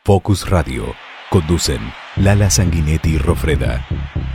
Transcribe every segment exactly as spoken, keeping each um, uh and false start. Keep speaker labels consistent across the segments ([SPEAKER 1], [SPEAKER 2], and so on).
[SPEAKER 1] Focus Radio. Conducen Lala Sanguinetti y Rofreda.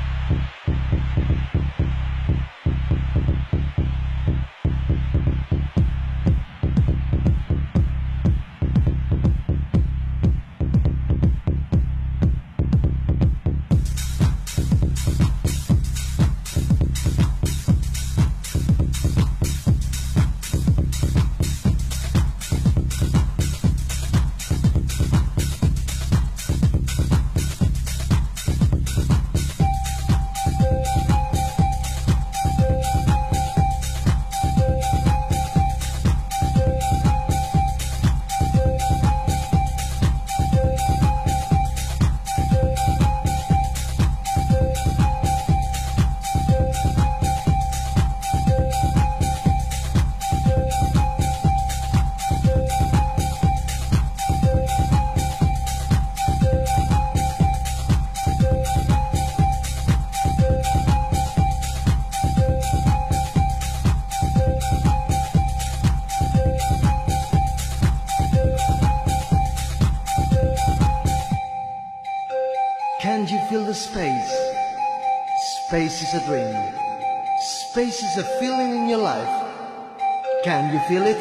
[SPEAKER 2] Can you feel the space? Space is a dream. Space is a feeling in your life. Can you feel it?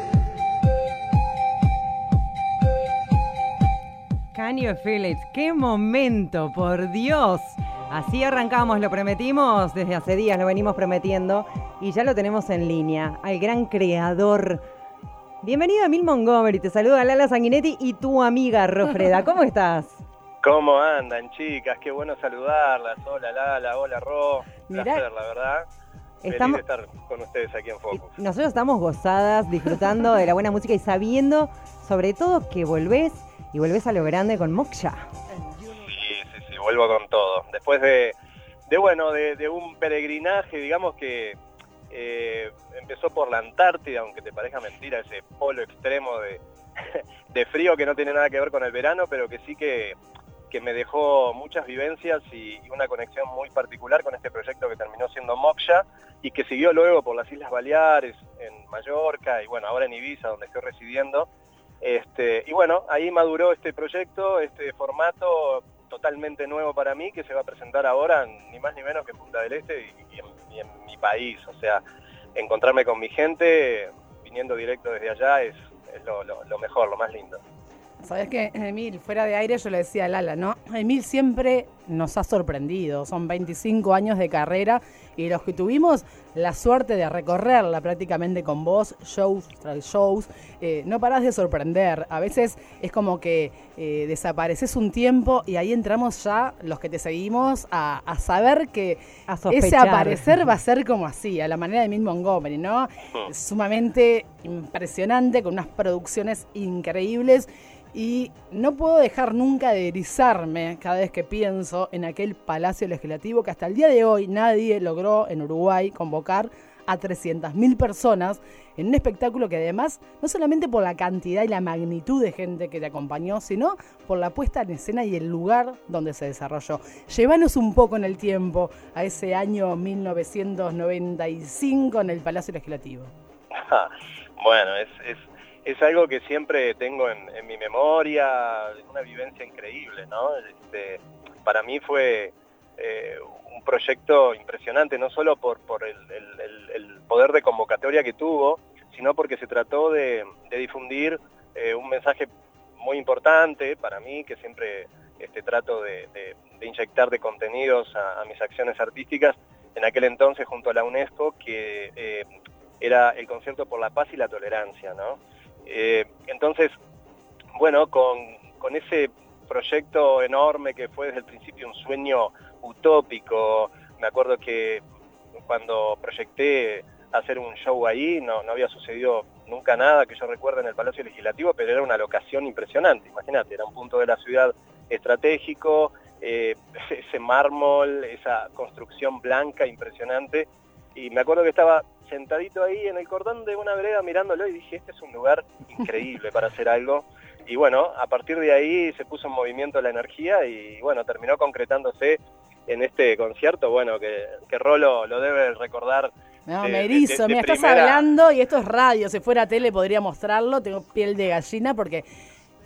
[SPEAKER 3] Can you feel it? ¡Qué momento, por Dios! Así arrancamos, lo prometimos, desde hace días lo venimos prometiendo y ya lo tenemos en línea, al gran creador. Bienvenido a Emil Montgomery, te saluda Lala Sanguinetti y tu amiga Rofreda. ¿Cómo estás?
[SPEAKER 4] ¿Cómo andan, chicas? Qué bueno saludarlas. Hola, Lala, hola, Ro. Un placer, la verdad.
[SPEAKER 3] Estamos...
[SPEAKER 4] Feliz de estar con ustedes aquí en Focus.
[SPEAKER 3] Nosotros estamos gozadas, disfrutando de la buena música y sabiendo, sobre todo, que volvés y volvés a lo grande con Moksha.
[SPEAKER 4] Sí, sí, sí, vuelvo con todo. Después de, de bueno, de, de un peregrinaje, digamos que eh, empezó por la Antártida, aunque te parezca mentira, ese polo extremo de, de frío que no tiene nada que ver con el verano, pero que sí que... que me dejó muchas vivencias y una conexión muy particular con este proyecto que terminó siendo Moksha y que siguió luego por las Islas Baleares, en Mallorca y bueno, ahora en Ibiza, donde estoy residiendo. Este, y bueno, ahí maduró este proyecto, este formato totalmente nuevo para mí, que se va a presentar ahora en, ni más ni menos que Punta del Este y, y, en, y en mi país. O sea, encontrarme con mi gente, viniendo directo desde allá, es, es lo, lo, lo mejor, lo más lindo.
[SPEAKER 5] Sabés que, Emil, fuera de aire yo le decía a Lala, ¿no? Emil siempre nos ha sorprendido, son veinticinco años de carrera y los que tuvimos la suerte de recorrerla prácticamente con vos, shows tras shows, eh, no parás de sorprender. A veces es como que eh, desapareces un tiempo y ahí entramos ya, los que te seguimos, a, a saber que
[SPEAKER 3] a
[SPEAKER 5] ese aparecer va a ser como así, a la manera de Emil Montgomery, ¿no? Es sumamente impresionante, con unas producciones increíbles. Y no puedo dejar nunca de erizarme cada vez que pienso en aquel Palacio Legislativo que hasta el día de hoy nadie logró en Uruguay convocar a trescientas mil personas en un espectáculo que además, no solamente por la cantidad y la magnitud de gente que te acompañó, sino por la puesta en escena y el lugar donde se desarrolló. Llévanos un poco en el tiempo a ese año mil novecientos noventa y cinco en el Palacio Legislativo.
[SPEAKER 4] Bueno, es... es... Es algo que siempre tengo en, en mi memoria, una vivencia increíble, ¿no? Este, para mí fue eh, un proyecto impresionante, no solo por, por el, el, el, el poder de convocatoria que tuvo, sino porque se trató de, de difundir eh, un mensaje muy importante para mí, que siempre este, trato de, de, de inyectar de contenidos a, a mis acciones artísticas, en aquel entonces junto a la UNESCO, que eh, era el Concierto por la Paz y la Tolerancia, ¿no? Eh, entonces, bueno, con, con ese proyecto enorme que fue desde el principio un sueño utópico, me acuerdo que cuando proyecté hacer un show ahí, no, no había sucedido nunca nada que yo recuerde en el Palacio Legislativo, pero era una locación impresionante, imagínate, era un punto de la ciudad estratégico, eh, ese mármol, esa construcción blanca impresionante, y me acuerdo que estaba sentadito ahí en el cordón de una vereda mirándolo y dije, este es un lugar increíble para hacer algo. Y bueno, a partir de ahí se puso en movimiento la energía y bueno, terminó concretándose en este concierto, bueno, que, que Rolo lo debe recordar.
[SPEAKER 5] No,
[SPEAKER 4] de,
[SPEAKER 5] me erizo,
[SPEAKER 4] de, de, de
[SPEAKER 5] mira, estás
[SPEAKER 4] primera...
[SPEAKER 5] hablando y esto es radio, si fuera tele podría mostrarlo, tengo piel de gallina porque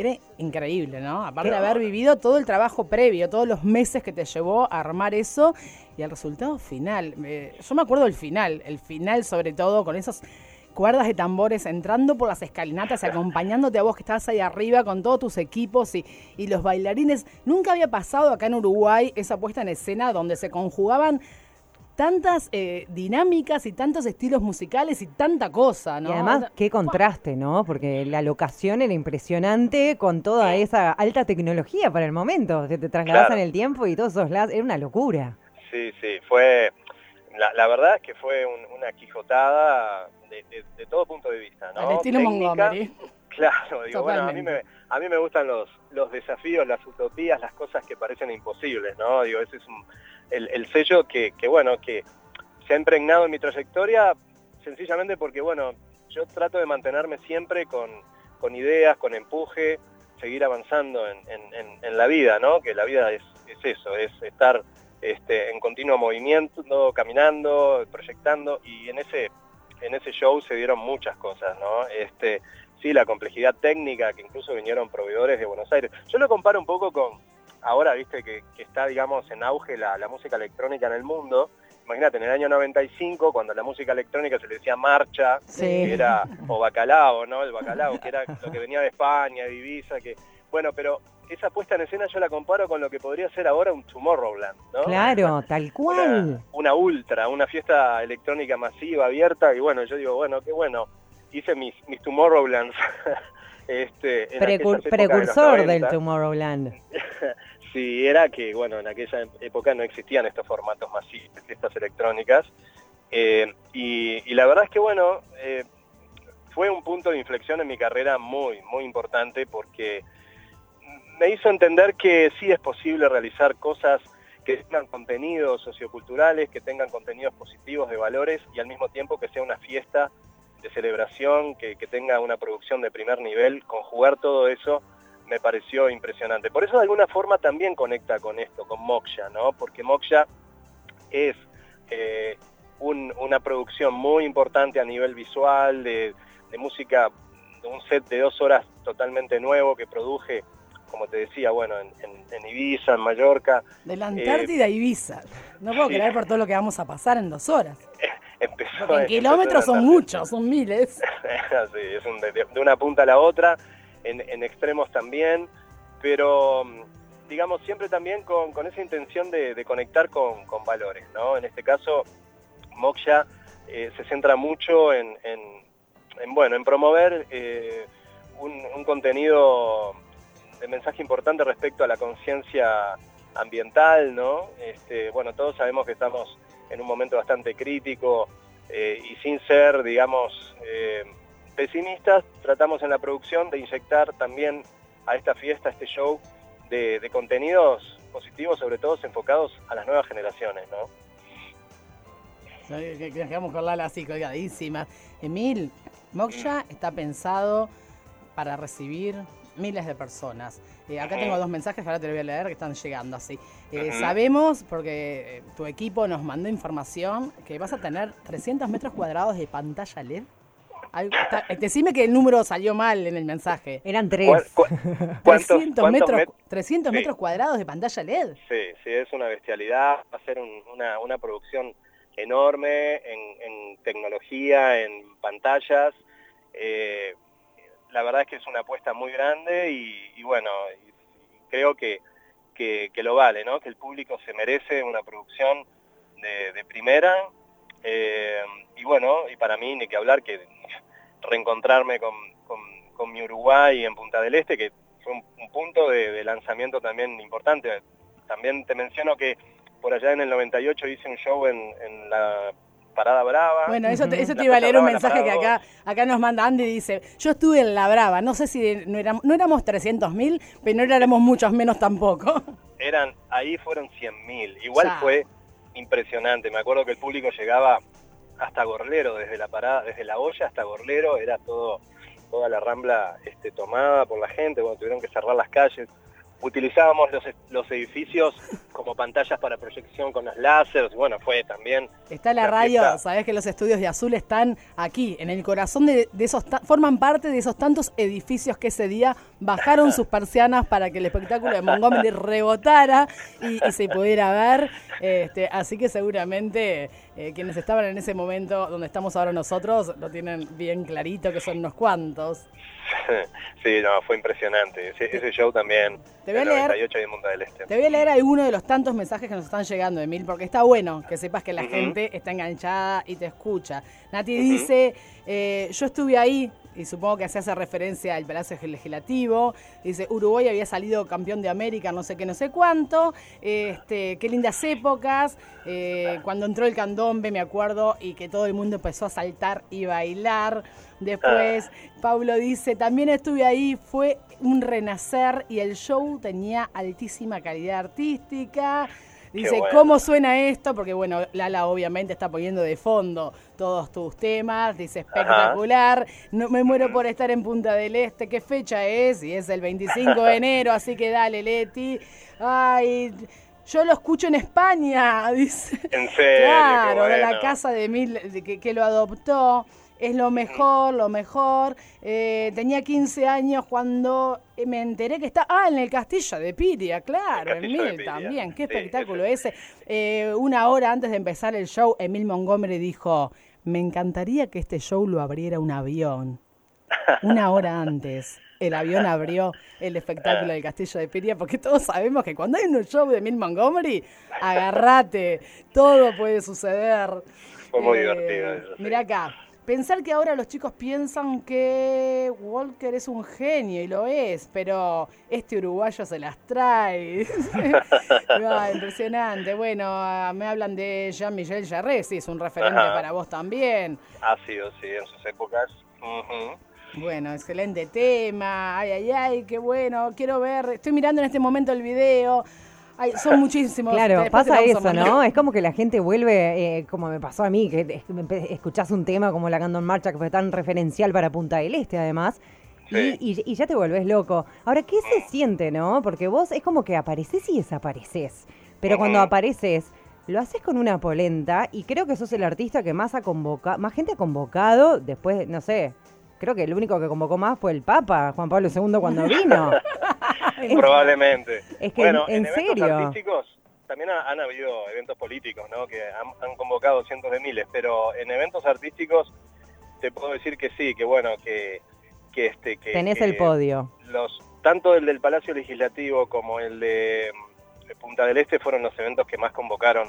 [SPEAKER 5] Era increíble, ¿no? Aparte de haber vivido todo el trabajo previo, todos los meses que te llevó a armar eso y el resultado final. Eh, yo me acuerdo del final, el final sobre todo con esas cuerdas de tambores entrando por las escalinatas y acompañándote a vos que estabas ahí arriba con todos tus equipos y, y los bailarines. Nunca había pasado acá en Uruguay esa puesta en escena donde se conjugaban tantas eh, dinámicas y tantos estilos musicales y tanta cosa, ¿no?
[SPEAKER 3] Y además, qué contraste, ¿no? Porque la locación era impresionante con toda esa alta tecnología para el momento. Te, te trasladás
[SPEAKER 4] Claro.
[SPEAKER 3] en el tiempo y todos esos lados. Era una locura.
[SPEAKER 4] Sí, sí, fue... La, la verdad es que fue un- una quijotada de, de- de todo punto de vista, ¿no?
[SPEAKER 5] Al estilo
[SPEAKER 4] Técnica,
[SPEAKER 5] Montgomery.
[SPEAKER 4] Claro, digo, bueno, a mí
[SPEAKER 5] Totalmente.
[SPEAKER 4] me, a mí me gustan los, los desafíos, las utopías, las cosas que parecen imposibles, ¿no? Digo, ese es un, el, el sello que, que, bueno, que se ha impregnado en mi trayectoria sencillamente porque, bueno, yo trato de mantenerme siempre con, con ideas, con empuje, seguir avanzando en, en, en, en la vida, ¿no? Que la vida es, es eso, es estar este, en continuo movimiento, caminando, proyectando, y en ese, en ese show se dieron muchas cosas, ¿no? Este, sí, la complejidad técnica, que incluso vinieron proveedores de Buenos Aires. Yo lo comparo un poco con, ahora, viste, que, que está, digamos, en auge la, la música electrónica en el mundo. Imagínate, en el año noventa y cinco, cuando la música electrónica se le decía marcha,
[SPEAKER 3] Sí.
[SPEAKER 4] que era, o bacalao, ¿no? El bacalao, que era lo que venía de España, de Ibiza, que, bueno, pero esa puesta en escena yo la comparo con lo que podría ser ahora un Tomorrowland, ¿no?
[SPEAKER 3] Claro, tal cual.
[SPEAKER 4] Una, una ultra, una fiesta electrónica masiva, abierta, y bueno, yo digo, bueno, qué bueno, hice mis, mis Tomorrowlands. este, en
[SPEAKER 3] Precur-
[SPEAKER 4] aquellas épocas de los
[SPEAKER 3] precursor del
[SPEAKER 4] noventa.
[SPEAKER 3] Tomorrowland.
[SPEAKER 4] Sí, era que, bueno, en aquella época no existían estos formatos masivos de fiestas electrónicas. Eh, y, y la verdad es que, bueno, eh, fue un punto de inflexión en mi carrera muy, muy importante porque me hizo entender que sí es posible realizar cosas que tengan contenidos socioculturales, que tengan contenidos positivos de valores y al mismo tiempo que sea una fiesta de celebración, que, que tenga una producción de primer nivel. Conjugar todo eso me pareció impresionante. Por eso de alguna forma también conecta con esto, con Moksha, ¿no? Porque Moksha es eh, un, una producción muy importante a nivel visual, de, de música, de un set de dos horas totalmente nuevo que produje, como te decía, bueno, en, en, en Ibiza, en Mallorca.
[SPEAKER 5] De la Antártida a Ibiza. No puedo
[SPEAKER 4] sí.
[SPEAKER 5] creer por todo lo que vamos a pasar en dos horas.
[SPEAKER 4] Empezó,
[SPEAKER 5] Porque en kilómetros son muchos, son miles.
[SPEAKER 4] Sí, es un, de, de una punta a la otra, en, en extremos también, pero digamos siempre también con, con esa intención de, de conectar con, con valores, ¿no? En este caso, Moksha eh, se centra mucho en, en, en, bueno, en promover eh, un, un contenido de mensaje importante respecto a la conciencia ambiental, ¿no? Este, bueno, todos sabemos que estamos en un momento bastante crítico eh, y sin ser, digamos, eh, pesimistas, tratamos en la producción de inyectar también a esta fiesta, a este show, de, de contenidos positivos, sobre todo enfocados a las nuevas generaciones, ¿no?
[SPEAKER 5] Que nos quedamos con Lala así colgadísima. Emil, Moksha está pensado para recibir miles de personas. Eh, acá tengo dos mensajes que ahora te los voy a leer que están llegando así. Eh,
[SPEAKER 4] Ujú.
[SPEAKER 5] Sabemos, porque eh, tu equipo nos mandó información, que vas a tener trescientos metros cuadrados de pantalla L E D. Algo está- eh, decime que el número salió mal en el mensaje.
[SPEAKER 3] Eran tres.
[SPEAKER 4] ¿Cuál- cu- cuántos-
[SPEAKER 5] trescientos,
[SPEAKER 4] cuántos
[SPEAKER 5] metros,
[SPEAKER 4] met-
[SPEAKER 5] trescientos
[SPEAKER 4] Sí.
[SPEAKER 5] metros cuadrados de pantalla L E D.
[SPEAKER 4] Sí, sí, es una bestialidad, va a ser un- una, una producción enorme en, en tecnología, en pantallas. Eh, la verdad es que es una apuesta muy grande y, y bueno, y, y creo que, que, que lo vale, ¿no? Que el público se merece una producción de, de primera. Eh, y bueno, y para mí ni que hablar que reencontrarme con, con, con mi Uruguay en Punta del Este, que fue un, un punto de, de lanzamiento también importante. También te menciono que por allá en el noventa y ocho hice un show en, en la Parada Brava.
[SPEAKER 5] Bueno, eso te, eso
[SPEAKER 4] La
[SPEAKER 5] te iba a
[SPEAKER 4] Plaza
[SPEAKER 5] leer un
[SPEAKER 4] Brava, la
[SPEAKER 5] mensaje que
[SPEAKER 4] Parada
[SPEAKER 5] acá, acá nos manda Andy, dice, yo estuve en La Brava, no sé si no éramos, no éramos trescientos mil, pero no éramos muchos menos tampoco.
[SPEAKER 4] Eran, ahí fueron cien mil. Igual
[SPEAKER 5] Ya.
[SPEAKER 4] fue impresionante. Me acuerdo que el público llegaba hasta Gorlero, desde la parada, desde la olla hasta Gorlero, era todo, toda la Rambla este, tomada por la gente, bueno, tuvieron que cerrar las calles. utilizábamos los, los edificios como pantallas para proyección con los láseres, bueno, fue también...
[SPEAKER 5] Está la radio, fiesta. Sabés que los estudios de Azul están aquí, en el corazón de, de esos, forman parte de esos tantos edificios que ese día bajaron sus persianas para que el espectáculo de Montgomery rebotara y, y se pudiera ver, este, así que seguramente eh, quienes estaban en ese momento donde estamos ahora nosotros lo tienen bien clarito, que son unos cuantos.
[SPEAKER 4] Sí, no, fue impresionante. Ese, ese show también,
[SPEAKER 5] te voy a
[SPEAKER 4] el
[SPEAKER 5] leer,
[SPEAKER 4] noventa y ocho ahí en Punta del Este.
[SPEAKER 5] Te voy a leer alguno de los tantos mensajes que nos están llegando, Emil, porque está bueno que sepas que la uh-huh. gente está enganchada y te escucha. Nati uh-huh. dice, eh, yo estuve ahí, y supongo que se hace referencia al Palacio Legislativo. Dice, Uruguay había salido campeón de América, no sé qué, no sé cuánto. Este, qué lindas épocas. Eh, cuando entró el candombe, me acuerdo, y que todo el mundo empezó a saltar y bailar. Después, Pablo dice, también estuve ahí, fue un renacer y el show tenía altísima calidad artística. Dice, bueno. ¿Cómo suena esto? Porque, bueno, Lala obviamente está poniendo de fondo todos tus temas. Dice, espectacular. Ajá. No me muero por estar en Punta del Este. ¿Qué fecha es? Y es el veinticinco de enero, así que dale, Leti. Ay, yo lo escucho en España, dice.
[SPEAKER 4] ¿En serio?
[SPEAKER 5] Claro,
[SPEAKER 4] bueno.
[SPEAKER 5] de la casa de Mil, de que, que lo adoptó. Es lo mejor, lo mejor. Eh, tenía quince años cuando me enteré que está... Ah, en el Castillo de Piria, claro, Emil también. Qué sí, espectáculo ese. ese. Eh, una hora antes de empezar el show, Emil Montgomery dijo, me encantaría que este show lo abriera un avión. Una hora antes. El avión abrió el espectáculo del Castillo de Piria, porque todos sabemos que cuando hay un show de Emil Montgomery, agarrate, todo puede suceder.
[SPEAKER 4] Fue muy
[SPEAKER 5] eh,
[SPEAKER 4] divertido eso.
[SPEAKER 5] Mirá acá. Pensar que ahora los chicos piensan que Walker es un genio, y lo es, pero este uruguayo se las trae. No, impresionante. Bueno, me hablan de Jean-Michel Jarre, sí, es un referente Ajá. para vos también.
[SPEAKER 4] Ha sido, sí, en sus épocas. Uh-huh.
[SPEAKER 5] Bueno, excelente tema. Ay, ay, ay, qué bueno. Quiero ver, estoy mirando en este momento el video. Ay, son muchísimos.
[SPEAKER 3] Claro, pasa eso, ¿no? Es como que la gente vuelve, eh, como me pasó a mí, que escuchás un tema como la Candon Marcha, que fue tan referencial para Punta del Este, además, sí. y, y, y ya te volvés loco. Ahora, ¿qué se siente, no? Porque vos es como que apareces y desapareces, pero uh-huh. cuando apareces, lo haces con una polenta, y creo que sos el artista que más ha convocado, más gente ha convocado, después, no sé, creo que el único que convocó más fue el Papa, Juan Pablo segundo, cuando vino.
[SPEAKER 4] Probablemente.
[SPEAKER 3] Es que,
[SPEAKER 4] bueno,
[SPEAKER 3] ¿en,
[SPEAKER 4] en eventos
[SPEAKER 3] serio?
[SPEAKER 4] artísticos también ha, han habido eventos políticos, ¿no? Que han, han convocado cientos de miles, pero en eventos artísticos te puedo decir que sí, que bueno, que, que este, que
[SPEAKER 3] tenés
[SPEAKER 4] que
[SPEAKER 3] el podio.
[SPEAKER 4] Los tanto el del Palacio Legislativo como el de, de Punta del Este fueron los eventos que más convocaron.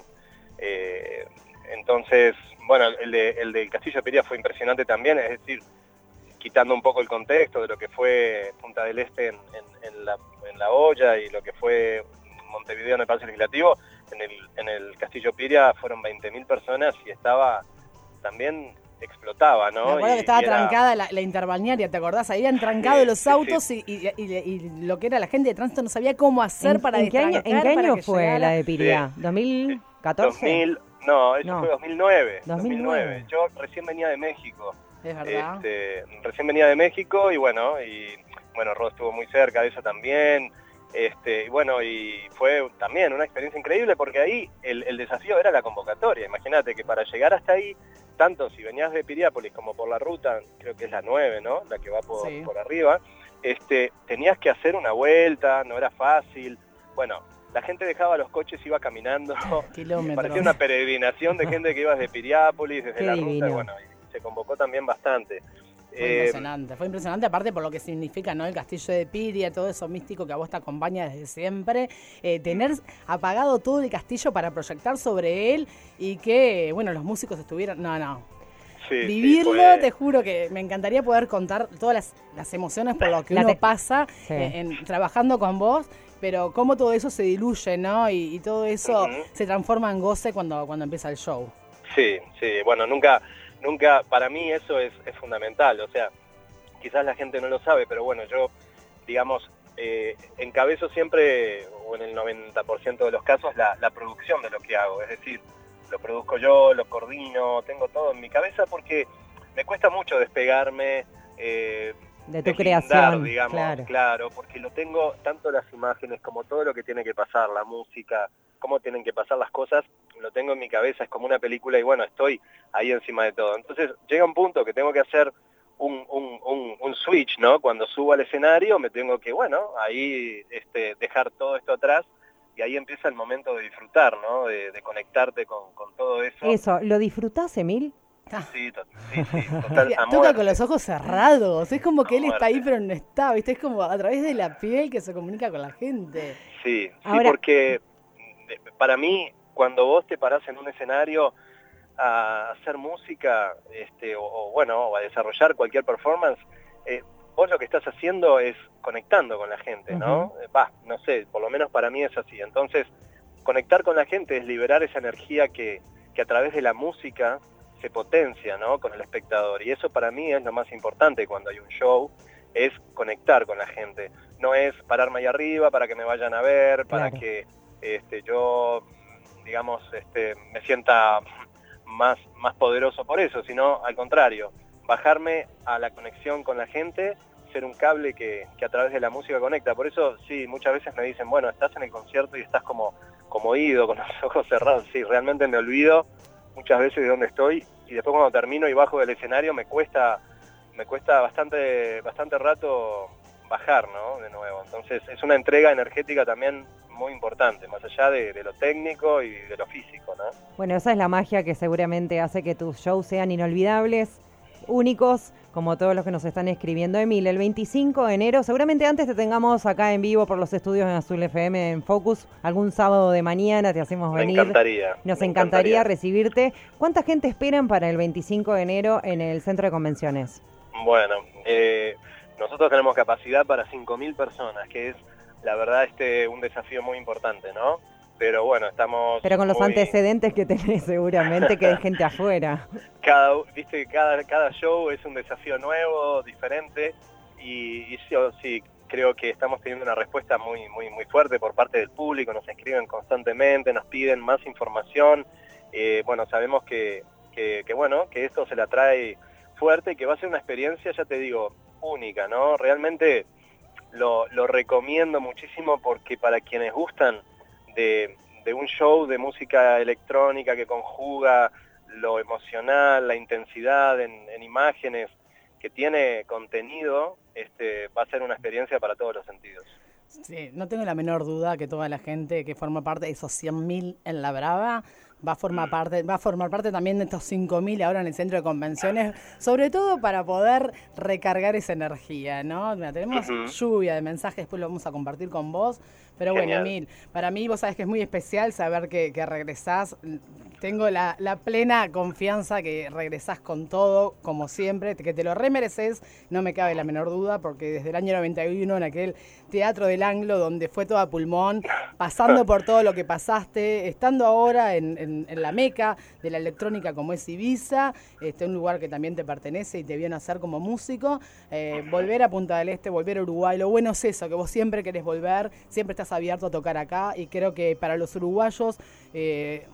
[SPEAKER 4] Eh, entonces, bueno, el de el del Castillo de Piria fue impresionante también, es decir, quitando un poco el contexto de lo que fue Punta del Este en, en, en, la, en la olla y lo que fue Montevideo en el Palacio Legislativo, en el, en el Castillo Piria fueron veinte mil personas y estaba, también explotaba, ¿no?
[SPEAKER 5] Me acuerdo
[SPEAKER 4] y,
[SPEAKER 5] que estaba
[SPEAKER 4] y era...
[SPEAKER 5] trancada la, la interbalnearia, ¿te acordás? Ahí habían trancado sí, los sí, autos sí. Y, y, y, y lo que era la gente de tránsito no sabía cómo hacer
[SPEAKER 3] ¿En,
[SPEAKER 5] para
[SPEAKER 3] ¿en qué año, ¿En qué año fue llegara? La de Piria? Sí. ¿dos mil catorce?
[SPEAKER 4] dos mil, no, eso
[SPEAKER 3] no.
[SPEAKER 4] fue dos mil nueve.
[SPEAKER 3] dos mil nueve.
[SPEAKER 4] Yo recién venía de México.
[SPEAKER 5] Es verdad.
[SPEAKER 4] Este, recién venía de México y bueno, y bueno, Rod estuvo muy cerca de eso también. Este, y bueno, y fue también una experiencia increíble porque ahí el, el desafío era la convocatoria. Imagínate que para llegar hasta ahí, tanto si venías de Piriápolis como por la ruta, creo que es la nueve, ¿no? La que va por, sí. por arriba, este, tenías que hacer una vuelta, no era fácil. Bueno, la gente dejaba los coches, iba caminando.
[SPEAKER 5] Kilómetros.
[SPEAKER 4] Parecía una peregrinación de gente que iba desde Piriápolis, desde
[SPEAKER 3] Qué
[SPEAKER 4] la
[SPEAKER 3] divino.
[SPEAKER 4] ruta, y bueno, y se convocó también bastante.
[SPEAKER 5] Fue eh, impresionante, fue impresionante, aparte por lo que significa, ¿no? El Castillo de Piria, todo eso místico que a vos te acompaña desde siempre. Eh, tener apagado todo el castillo para proyectar sobre él y que, bueno, los músicos estuvieran... No, no.
[SPEAKER 4] Sí,
[SPEAKER 5] Vivirlo,
[SPEAKER 4] sí, fue...
[SPEAKER 5] te juro que me encantaría poder contar todas las, las emociones por lo que
[SPEAKER 3] La
[SPEAKER 5] uno
[SPEAKER 3] te...
[SPEAKER 5] pasa
[SPEAKER 3] sí.
[SPEAKER 5] en, en, trabajando con vos, pero cómo todo eso se diluye, ¿no? Y, y todo eso uh-huh. se transforma en goce cuando, cuando empieza el show.
[SPEAKER 4] Sí, sí, bueno, nunca... Nunca, para mí eso es, es fundamental, o sea, quizás la gente no lo sabe, pero bueno, yo, digamos, eh, encabezo siempre, o en el noventa por ciento de los casos, la, la producción de lo que hago, es decir, lo produzco yo, lo coordino, tengo todo en mi cabeza porque me cuesta mucho despegarme, eh,
[SPEAKER 3] de tu
[SPEAKER 4] deslindar,
[SPEAKER 3] creación,
[SPEAKER 4] digamos,
[SPEAKER 3] claro.
[SPEAKER 4] claro, porque lo tengo, tanto las imágenes como todo lo que tiene que pasar, la música, cómo tienen que pasar las cosas, lo tengo en mi cabeza, es como una película y bueno, estoy ahí encima de todo. Entonces llega un punto que tengo que hacer un, un, un, un switch, ¿no? Cuando subo al escenario me tengo que, bueno, ahí este, dejar todo esto atrás y ahí empieza el momento de disfrutar, ¿no? De, de conectarte con, con todo eso.
[SPEAKER 3] Eso, ¿lo disfrutás, Emil?
[SPEAKER 4] Sí, to- sí, sí, total, a
[SPEAKER 5] Toca
[SPEAKER 4] muerte.
[SPEAKER 5] con los ojos cerrados. Es como que
[SPEAKER 4] A
[SPEAKER 5] él está ahí,
[SPEAKER 4] muerte.
[SPEAKER 5] pero no está. ¿Viste? Es como a través de la piel que se comunica con la gente.
[SPEAKER 4] Sí, sí,
[SPEAKER 3] Ahora-
[SPEAKER 4] porque eh, para mí, cuando vos te parás en un escenario a hacer música, este, o, o, bueno, o a desarrollar cualquier performance, eh, vos lo que estás haciendo es conectando con la gente, ¿no?
[SPEAKER 3] Ujú.
[SPEAKER 4] Eh, Va, no sé, por lo menos para mí es así. Entonces, conectar con la gente es liberar esa energía que, que a través de la música se potencia, ¿no? Con el espectador. Y eso para mí es lo más importante cuando hay un show, es conectar con la gente. No es pararme ahí arriba para que me vayan a ver, para
[SPEAKER 3] Claro.
[SPEAKER 4] que este, yo, digamos, este, me sienta más, más poderoso por eso, sino al contrario, bajarme a la conexión con la gente, ser un cable que, que a través de la música conecta. Por eso, sí, muchas veces me dicen, bueno, estás en el concierto y estás como, como oído, con los ojos cerrados. Sí, realmente me olvido muchas veces de dónde estoy y después cuando termino y bajo del escenario me cuesta me cuesta bastante bastante rato bajar, ¿no? De nuevo. Entonces es una entrega energética también muy importante, más allá de, de lo técnico y de lo físico, ¿no?
[SPEAKER 3] Bueno, esa es la magia que seguramente hace que tus shows sean inolvidables, únicos, como todos los que nos están escribiendo. Emil, el veinticinco de enero, seguramente antes te tengamos acá en vivo por los estudios en Azul F M en Focus, algún sábado de mañana te hacemos
[SPEAKER 4] Me
[SPEAKER 3] venir.
[SPEAKER 4] encantaría.
[SPEAKER 3] Nos
[SPEAKER 4] me
[SPEAKER 3] encantaría
[SPEAKER 4] encantaría.
[SPEAKER 3] recibirte. ¿Cuánta gente esperan para el veinticinco de enero en el Centro de Convenciones?
[SPEAKER 4] Bueno, eh, nosotros tenemos capacidad para cinco mil personas, que es, la verdad, este un desafío muy importante, ¿no? Pero bueno, estamos...
[SPEAKER 3] Pero con los
[SPEAKER 4] muy-
[SPEAKER 3] antecedentes que tenés seguramente que hay gente afuera.
[SPEAKER 4] cada viste cada cada show es un desafío nuevo, diferente y, y yo sí creo que estamos teniendo una respuesta muy muy muy fuerte por parte del público. Nos escriben constantemente, nos piden más información. Eh, bueno, sabemos que, que que bueno que esto se la trae fuerte y que va a ser una experiencia, ya te digo, única, ¿no? Realmente lo, lo recomiendo muchísimo porque para quienes gustan de, de un show de música electrónica que conjuga lo emocional, la intensidad en, en imágenes, que tiene contenido, este, va a ser una experiencia para todos los sentidos.
[SPEAKER 5] Sí, no tengo la menor duda que toda la gente que forma parte de esos cien mil en La Brava va a formar parte, va a formar parte también de estos cinco mil ahora en el centro de convenciones, sobre todo para poder recargar esa energía, ¿no? Mira, tenemos
[SPEAKER 4] Ujú.
[SPEAKER 5] lluvia de mensajes, después lo vamos a compartir con vos, pero bueno,
[SPEAKER 4] Genial.
[SPEAKER 5] Emil, para mí vos sabés que es muy especial saber que, que regresás. Tengo la, la plena confianza que regresás con todo, como siempre, que te lo remereces, no me cabe la menor duda, porque desde el año noventa y uno en aquel Teatro del Anglo, donde fue todo a pulmón, pasando por todo lo que pasaste, estando ahora en, en, en la meca de la electrónica como es Ibiza, este, un lugar que también te pertenece y te vio nacer como músico, eh, volver a Punta del Este, volver a Uruguay, lo bueno es eso, que vos siempre querés volver, siempre estás abierto a tocar acá, y creo que para los uruguayos... Eh,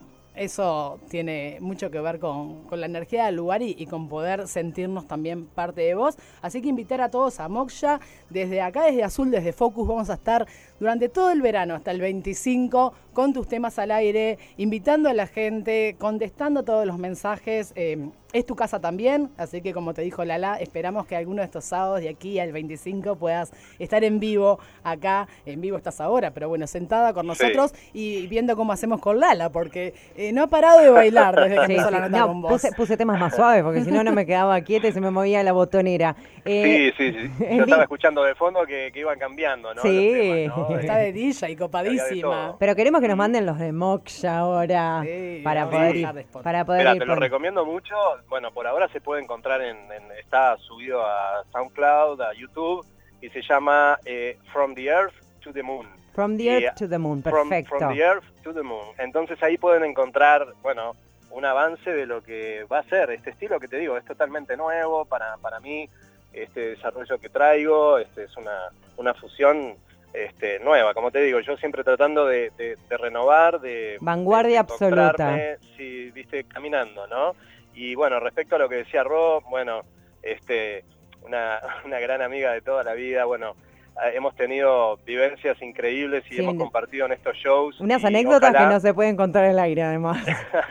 [SPEAKER 5] eso tiene mucho que ver con, con la energía del lugar y, y con poder sentirnos también parte de vos. Así que invitar a todos a Moksha. Desde acá, desde Azul, desde Focus, vamos a estar durante todo el verano, hasta el veinticinco, con tus temas al aire, invitando a la gente, contestando todos los mensajes. Eh, es tu casa también, así que como te dijo Lala, esperamos que alguno de estos sábados de aquí al veinticinco puedas estar en vivo acá. En vivo estás ahora, pero bueno, sentada con nosotros y viendo cómo hacemos con Lala, porque eh, no ha parado de bailar desde que
[SPEAKER 3] Sí,
[SPEAKER 5] empezó
[SPEAKER 3] sí.
[SPEAKER 5] la nota
[SPEAKER 3] No,
[SPEAKER 5] con vos.
[SPEAKER 3] puse, puse temas más suaves porque si no, no me quedaba quieta y se me movía la botonera. Eh,
[SPEAKER 4] sí, sí, sí. Yo
[SPEAKER 3] Emil-
[SPEAKER 4] estaba escuchando de fondo que, que iban cambiando, ¿no?
[SPEAKER 3] Sí.
[SPEAKER 4] Los temas, ¿no?
[SPEAKER 5] Está de D J,
[SPEAKER 4] Había de
[SPEAKER 5] copadísima.
[SPEAKER 4] todo.
[SPEAKER 3] Pero queremos que nos manden los de Moksha ahora
[SPEAKER 5] Sí,
[SPEAKER 3] para
[SPEAKER 5] vamos a
[SPEAKER 3] poder
[SPEAKER 5] dejar
[SPEAKER 3] ir,
[SPEAKER 5] de spot.
[SPEAKER 3] para poder
[SPEAKER 4] Mira,
[SPEAKER 3] ir
[SPEAKER 4] te lo
[SPEAKER 3] por-
[SPEAKER 4] recomiendo mucho. Bueno, por ahora se puede encontrar en, en- está subido a SoundCloud, a YouTube, y se llama eh, From the Earth to the Moon.
[SPEAKER 3] From the
[SPEAKER 4] Y,
[SPEAKER 3] Earth to the Moon,
[SPEAKER 4] From,
[SPEAKER 3] perfecto.
[SPEAKER 4] from the Earth to the Moon. Entonces ahí pueden encontrar, bueno, un avance de lo que va a ser este estilo que te digo, es totalmente nuevo para, para mí. Este desarrollo que traigo este, es una, una fusión este, nueva, como te digo, yo siempre tratando de, de, de renovar, de...
[SPEAKER 3] Vanguardia
[SPEAKER 4] de encontrarme,
[SPEAKER 3] absoluta.
[SPEAKER 4] Sí, viste, caminando, ¿no? Y bueno, respecto a lo que decía Ro, bueno, este, una, una gran amiga de toda la vida. Bueno, eh, hemos tenido vivencias increíbles y
[SPEAKER 3] sí,
[SPEAKER 4] hemos compartido en estos shows.
[SPEAKER 3] Unas
[SPEAKER 4] y
[SPEAKER 3] anécdotas
[SPEAKER 4] ojalá...
[SPEAKER 3] que no se pueden contar en el aire, además.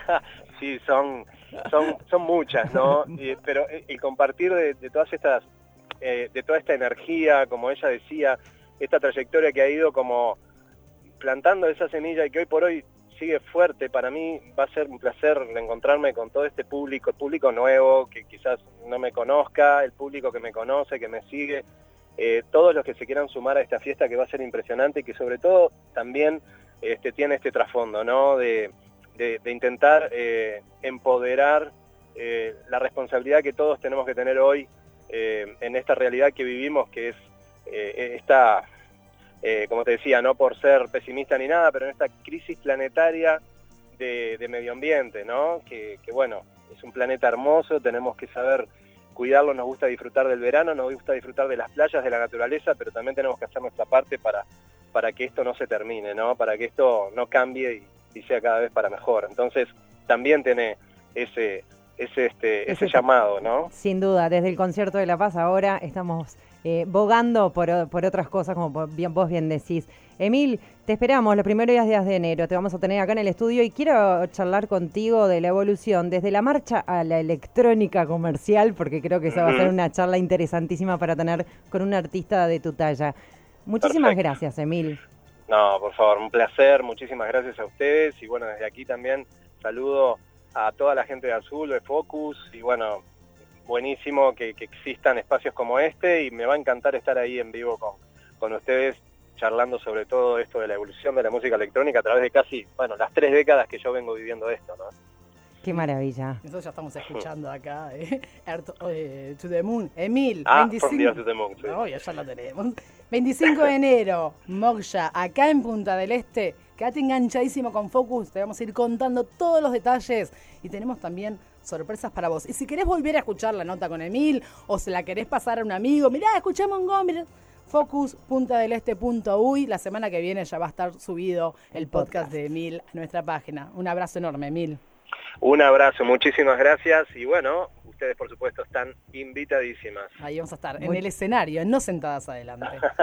[SPEAKER 4] Sí, son, son, son muchas, ¿no? Y, pero el compartir de, de todas estas, eh, de toda esta energía, como ella decía, esta trayectoria que ha ido como plantando esa semilla y que hoy por hoy sigue fuerte, para mí va a ser un placer reencontrarme con todo este público, público nuevo que quizás no me conozca, el público que me conoce, que me sigue, eh, todos los que se quieran sumar a esta fiesta que va a ser impresionante y que sobre todo también este, tiene este trasfondo, ¿no? De, de, de intentar eh, empoderar eh, la responsabilidad que todos tenemos que tener hoy eh, en esta realidad que vivimos, que es eh, esta... Eh, como te decía, no por ser pesimista ni nada, pero en esta crisis planetaria de, de medio ambiente, ¿no? Que, que bueno, es un planeta hermoso, tenemos que saber cuidarlo, nos gusta disfrutar del verano, nos gusta disfrutar de las playas, de la naturaleza, pero también tenemos que hacer nuestra parte para, para que esto no se termine, ¿no? Para que esto no cambie y, y sea cada vez para mejor. Entonces, también tiene ese, ese, este, ese, ese llamado, ¿no?
[SPEAKER 3] Sin duda, desde el Concierto de la Paz ahora estamos... Eh, bogando por, por otras cosas, como bien, vos bien decís. Emil, te esperamos los primeros días de enero, te vamos a tener acá en el estudio y quiero charlar contigo de la evolución desde la marcha a la electrónica comercial, porque creo que esa va a ser una charla interesantísima para tener con un artista de tu talla. Muchísimas Perfecto. Gracias, Emil.
[SPEAKER 4] No, por favor, un placer, muchísimas gracias a ustedes y bueno, desde aquí también saludo a toda la gente de Azul, de Focus y bueno, buenísimo que, que existan espacios como este y me va a encantar estar ahí en vivo con, con ustedes charlando sobre todo esto de la evolución de la música electrónica a través de casi, bueno, las tres décadas que yo vengo viviendo esto, ¿no?
[SPEAKER 3] Qué maravilla.
[SPEAKER 5] Nosotros ya estamos escuchando acá, eh, Earth, eh, to the Moon. Emil,
[SPEAKER 4] ah,
[SPEAKER 5] veinticinco...
[SPEAKER 4] From the to the Moon, sí.
[SPEAKER 5] No, ya lo tenemos. veinticinco de enero, Moksha, acá en Punta del Este. Quédate enganchadísimo con Focus, te vamos a ir contando todos los detalles y tenemos también sorpresas para vos. Y si querés volver a escuchar la nota con Emil o se la querés pasar a un amigo, mirá, escuchá Montgomery, focus punta del este punto uy. La semana que viene ya va a estar subido el podcast de Emil a nuestra página. Un abrazo enorme, Emil.
[SPEAKER 4] Un abrazo, muchísimas gracias y bueno, ustedes por supuesto están invitadísimas.
[SPEAKER 5] Ahí vamos a estar, Muy... en el escenario, no sentadas adelante.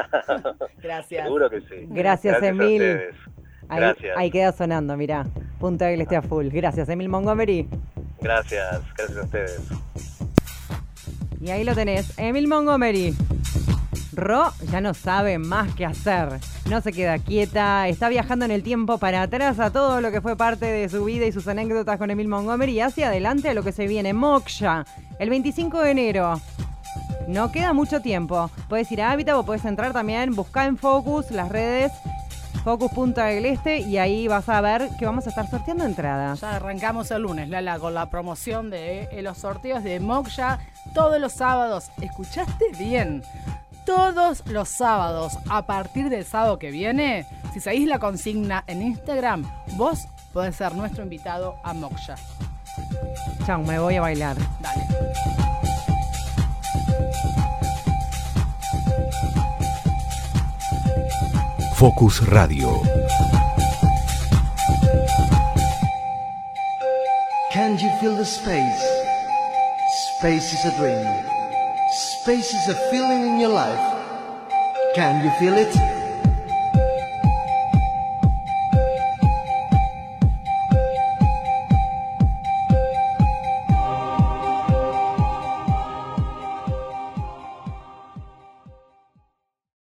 [SPEAKER 5] Gracias.
[SPEAKER 4] Seguro que sí.
[SPEAKER 3] Gracias, gracias Emil.
[SPEAKER 4] Ahí, gracias.
[SPEAKER 3] Ahí queda sonando, mirá. Punta del Este a full. Gracias, Emil Montgomery.
[SPEAKER 4] Gracias, gracias a ustedes.
[SPEAKER 3] Y ahí lo tenés, Emil Montgomery. Ro ya no sabe más qué hacer. No se queda quieta, está viajando en el tiempo para atrás a todo lo que fue parte de su vida y sus anécdotas con Emil Montgomery y hacia adelante a lo que se viene. Moksha, el veinticinco de enero. No queda mucho tiempo. Puedes ir a Habitat o puedes entrar también, buscar en Focus las redes Focus Punta del Este y ahí vas a ver que vamos a estar sorteando entradas.
[SPEAKER 5] Ya arrancamos el lunes, Lala, con la promoción de eh, los sorteos de Moksha todos los sábados. ¿Escuchaste bien? Todos los sábados, a partir del sábado que viene, si seguís la consigna en Instagram, vos podés ser nuestro invitado a Moksha.
[SPEAKER 3] Chau, me voy a bailar.
[SPEAKER 5] Dale.
[SPEAKER 1] Focus Radio.
[SPEAKER 2] Can you feel the space? Space is a dream. Space is a feeling in your life. Can you feel it?